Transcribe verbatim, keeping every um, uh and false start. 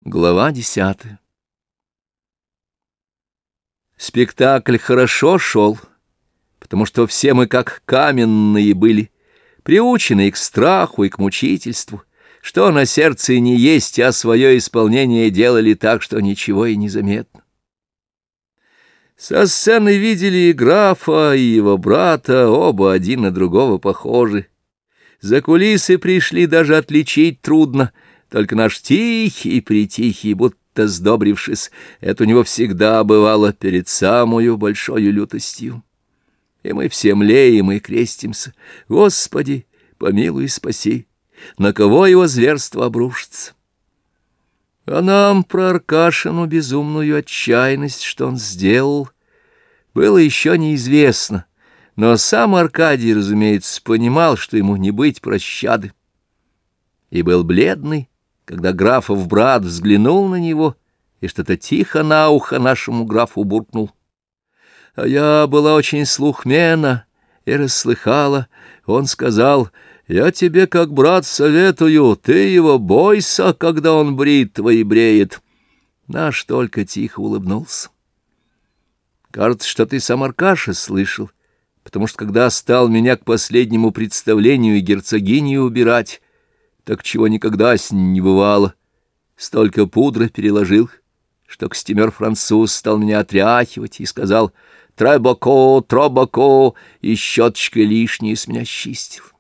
Глава десятая. Спектакль хорошо шел, потому что все мы как каменные были, приученные к страху и к мучительству, что на сердце не есть, а свое исполнение делали так, что ничего и не заметно. Со сцены видели и графа, и его брата, оба один на другого похожи. За кулисы пришли, даже отличить трудно, только наш тихий-притихий, будто сдобрившись, это у него всегда бывало перед самую большою лютостью. И мы все млеем и крестимся: Господи, помилуй и спаси, на кого его зверство обрушится? А нам про Аркашину безумную отчаянность, что он сделал, было еще неизвестно, но сам Аркадий, разумеется, понимал, что ему не быть прощады, и был бледный, когда графов брат взглянул на него и что-то тихо на ухо нашему графу буркнул. А я была очень слухмена и расслыхала. Он сказал: «Я тебе, как брат, советую, ты его бойся, когда он бритвой и бреет». Наш только тихо улыбнулся. Кажется, что ты сам, Аркаша, слышал, потому что когда стал меня к последнему представлению и герцогиню убирать, так чего никогда с ним не бывало, столько пудры переложил, что костюмер-француз стал меня отряхивать и сказал: «Требако, тробако», и щеточкой лишнее с меня счистил.